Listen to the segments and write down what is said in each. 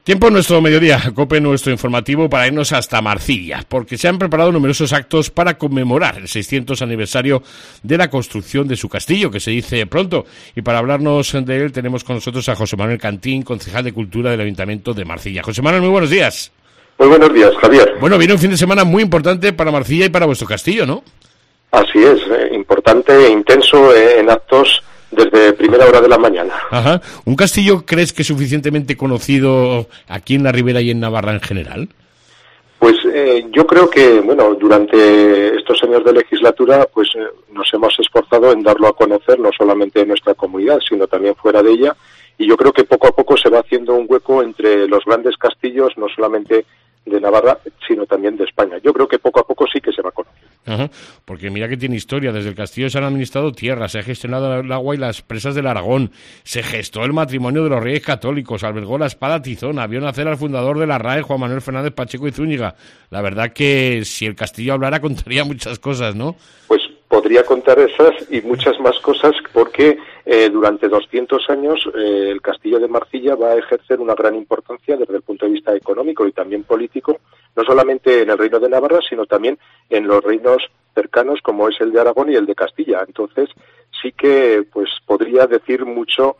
Tiempo en nuestro mediodía, COPE nuestro informativo para irnos hasta Marcilla, porque se han preparado numerosos actos para conmemorar el 600 aniversario de la construcción de su castillo, que se dice pronto. Y para hablarnos de él tenemos con nosotros a José Manuel Cantín, concejal de Cultura del Ayuntamiento de Marcilla. José Manuel, muy buenos días. Muy buenos días, Javier. Bueno, viene un fin de semana muy importante para Marcilla y para vuestro castillo, ¿no? Así es, importante e intenso en actos desde primera hora de la mañana. Ajá. ¿Un castillo crees que es suficientemente conocido aquí en la Ribera y en Navarra en general? Pues yo creo que, bueno, durante estos años de legislatura, pues nos hemos esforzado en darlo a conocer, no solamente en nuestra comunidad, sino también fuera de ella, y yo creo que poco a poco se va haciendo un hueco entre los grandes castillos, no solamente de Navarra, sino también de España. Yo creo que poco a poco sí que se va a conocer. Ajá, porque mira que tiene historia. Desde el castillo se han administrado tierras, se ha gestionado el agua y las presas del Aragón, se gestó el matrimonio de los reyes católicos, albergó la espada tizona, vio nacer al fundador de la RAE, Juan Manuel Fernández Pacheco y Zúñiga. La verdad que si el castillo hablara contaría muchas cosas, ¿no? Pues podría contar esas y muchas más cosas, porque durante 200 años el castillo de Marcilla va a ejercer una gran importancia desde el punto de vista económico y también político, no solamente en el Reino de Navarra, sino también en los reinos cercanos como es el de Aragón y el de Castilla. Entonces sí que pues podría decir mucho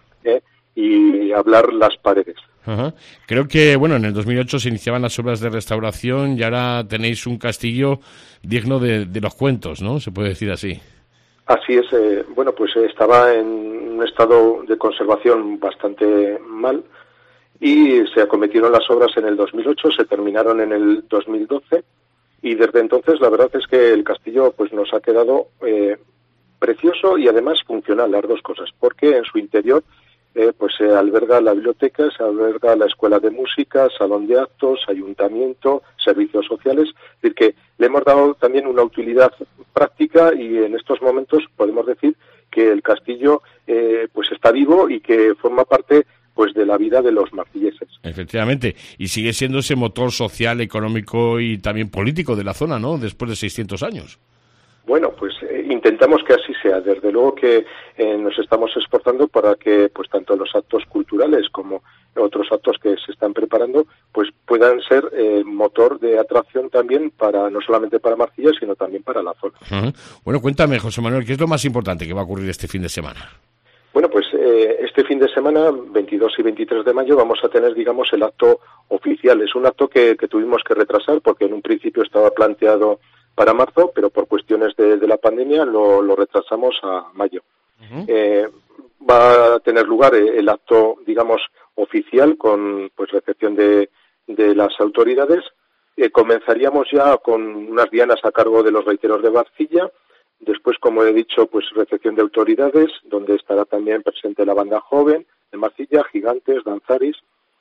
y hablar las paredes. Ajá. Creo que, bueno, en el 2008 se iniciaban las obras de restauración y ahora tenéis un castillo digno de los cuentos, ¿no? Se puede decir así. Así es. Bueno, pues estaba en un estado de conservación bastante mal y se acometieron las obras en el 2008, se terminaron en el 2012 y desde entonces la verdad es que el castillo pues nos ha quedado precioso y además funcional, las dos cosas, porque en su interior pues se alberga la biblioteca, se alberga la escuela de música, salón de actos, ayuntamiento, servicios sociales, es decir, que le hemos dado también una utilidad práctica y en estos momentos podemos decir que el castillo pues está vivo y que forma parte pues de la vida de los marcilleses. Efectivamente, y sigue siendo ese motor social, económico y también político de la zona, ¿no?, después de 600 años. Bueno, pues intentamos que así sea. Desde luego que nos estamos esforzando para que pues tanto los actos culturales como otros actos que se están preparando pues puedan ser motor de atracción también para no solamente para Marcilla, sino también para la zona. Uh-huh. Bueno, cuéntame, José Manuel, ¿qué es lo más importante que va a ocurrir este fin de semana? Bueno, pues este fin de semana, 22 y 23 de mayo, vamos a tener, digamos, el acto oficial. Es un acto que tuvimos que retrasar porque en un principio estaba planteado para marzo, pero por cuestiones de la pandemia lo retrasamos a mayo. Uh-huh. Va a tener lugar el acto, digamos, oficial con pues recepción de las autoridades. Comenzaríamos ya con unas dianas a cargo de los reiteros de Marcilla. Después, como he dicho, pues recepción de autoridades, donde estará también presente la banda joven de Marcilla, Gigantes, Danzaris.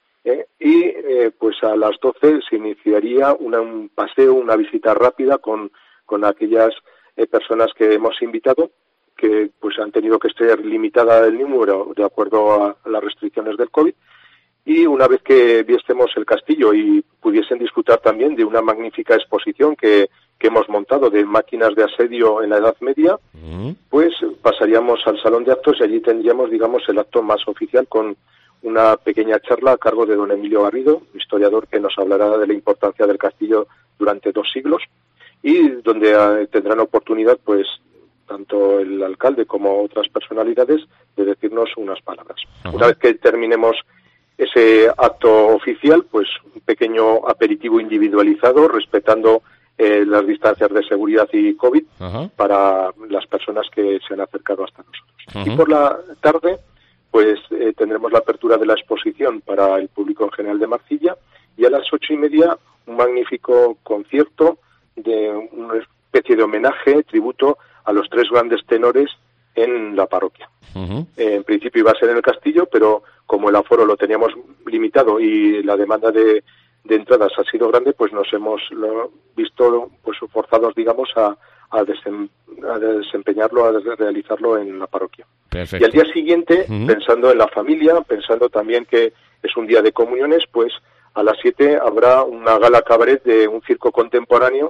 Pues a las 12 se iniciaría un paseo, una visita rápida con aquellas personas que hemos invitado, que pues han tenido que ser limitada el número de acuerdo a las restricciones del COVID. Y una vez que viésemos el castillo y pudiesen disfrutar también de una magnífica exposición que hemos montado de máquinas de asedio en la Edad Media, pues pasaríamos al salón de actos y allí tendríamos, digamos, el acto más oficial con una pequeña charla a cargo de don Emilio Garrido, historiador que nos hablará de la importancia del castillo durante 2 siglos y donde tendrán oportunidad, pues, tanto el alcalde como otras personalidades de decirnos unas palabras. Uh-huh. Una vez que terminemos ese acto oficial, pues un pequeño aperitivo individualizado, respetando las distancias de seguridad y COVID uh-huh. para las personas que se han acercado hasta nosotros. Uh-huh. Y por la tarde pues tendremos la apertura de la exposición para el público en general de Marcilla y a las 8:30 un magnífico concierto de una especie de homenaje, tributo a los 3 grandes tenores en la parroquia. Uh-huh. En principio iba a ser en el castillo, pero como el aforo lo teníamos limitado y la demanda de entradas ha sido grande, pues nos hemos visto pues forzados, digamos, a desempeñarlo, a realizarlo en la parroquia. Perfecto. Y al día siguiente, uh-huh. pensando en la familia, pensando también que es un día de comuniones, pues a las 7 habrá una gala cabaret de un circo contemporáneo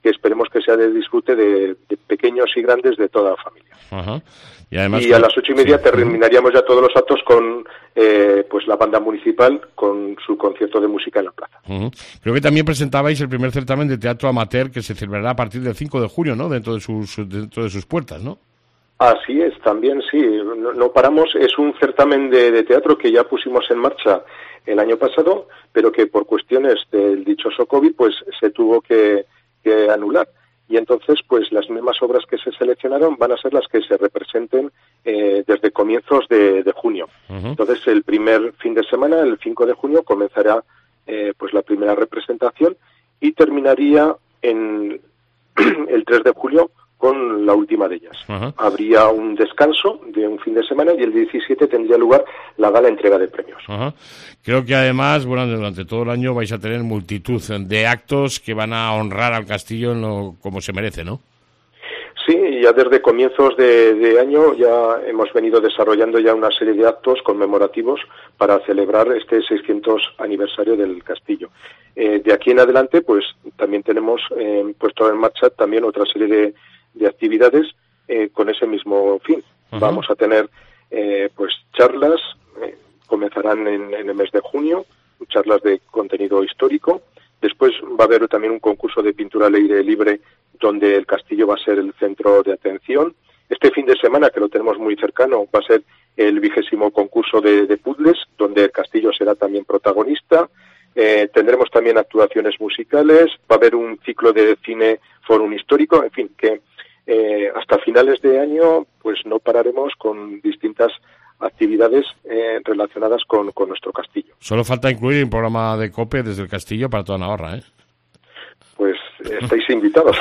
que esperemos que sea de disfrute de pequeños y grandes de toda la familia. Ajá. Y además, a las 8:30 terminaríamos ya todos los actos con pues la banda municipal con su concierto de música en la plaza. Creo que también presentabais el primer certamen de teatro amateur que se celebrará a partir del 5 de junio, ¿no? Dentro de sus puertas, ¿no? Así es, también sí, no paramos. Es un certamen de teatro que ya pusimos en marcha el año pasado, pero que por cuestiones del dichoso COVID pues se tuvo que anular. Y entonces, pues las mismas obras que se seleccionaron van a ser las que se representen desde comienzos de junio. Entonces, el primer fin de semana, el 5 de junio, comenzará pues la primera representación y terminaría en el 3 de julio con la última de ellas. Habría un descanso de un fin de semana y el 17 tendría lugar la gala entrega de premios. Creo que además, bueno, durante todo el año vais a tener multitud de actos que van a honrar al castillo como se merece, ¿no? Sí, ya desde comienzos de año ya hemos venido desarrollando ya una serie de actos conmemorativos para celebrar este 600 aniversario del castillo. De aquí en adelante, pues también tenemos puesto en marcha también otra serie de actividades con ese mismo fin. Vamos a tener pues charlas, comenzarán en el mes de junio, charlas de contenido histórico. Después va a haber también un concurso de pintura al aire libre donde el castillo va a ser el centro de atención. Este fin de semana, que lo tenemos muy cercano, va a ser el 20º concurso de puzzles, donde el castillo será también protagonista. Tendremos también actuaciones musicales, va a haber un ciclo de cine fórum histórico, en fin, que hasta finales de año pues no pararemos con distintas actividades relacionadas con nuestro castillo. Solo falta incluir un programa de COPE desde el castillo para toda Navarra, ¿eh? Pues estáis invitados.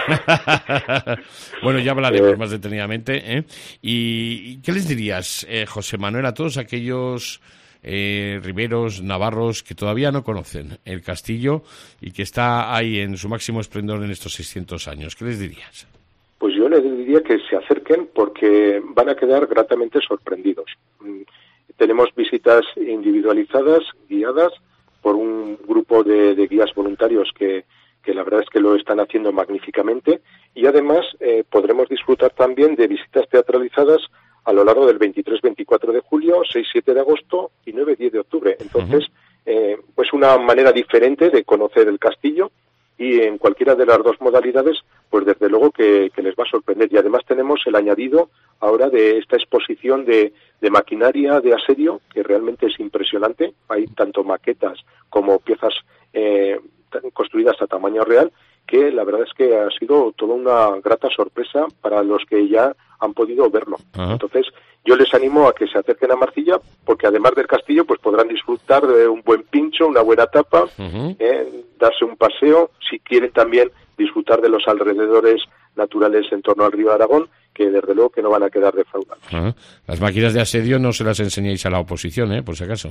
Bueno, ya hablaremos más detenidamente, ¿eh? ¿Y qué les dirías, José Manuel, a todos aquellos riberos, navarros que todavía no conocen el castillo y que está ahí en su máximo esplendor en estos 600 años? ¿Qué les dirías? Pues yo les diría que se acerquen porque van a quedar gratamente sorprendidos. Tenemos visitas individualizadas, guiadas por un grupo de guías voluntarios que la verdad es que lo están haciendo magníficamente, y además podremos disfrutar también de visitas teatralizadas a lo largo del 23-24 de julio, 6-7 de agosto y 9-10 de octubre. Entonces, pues una manera diferente de conocer el castillo, y en cualquiera de las dos modalidades, pues desde luego que les va a sorprender. Y además tenemos el añadido ahora de esta exposición de maquinaria de asedio, que realmente es impresionante. Hay tanto maquetas como piezas construidas a tamaño real, que la verdad es que ha sido toda una grata sorpresa para los que ya han podido verlo. Entonces, yo les animo a que se acerquen a Marcilla, porque además del castillo, pues podrán disfrutar de un buen pincho, una buena tapa, darse un paseo, si quieren también disfrutar de los alrededores naturales en torno al río Aragón, que desde luego que no van a quedar defraudados. Las máquinas de asedio no se las enseñéis a la oposición, por si acaso.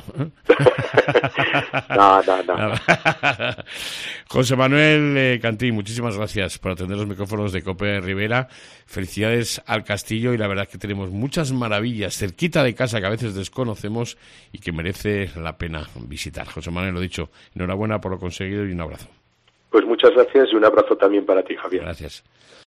No. José Manuel Cantí, muchísimas gracias por atender los micrófonos de COPE Rivera. Felicidades al castillo, y la verdad es que tenemos muchas maravillas cerquita de casa que a veces desconocemos y que merece la pena visitar. José Manuel, lo dicho, enhorabuena por lo conseguido y un abrazo. Pues muchas gracias y un abrazo también para ti, Javier. Gracias.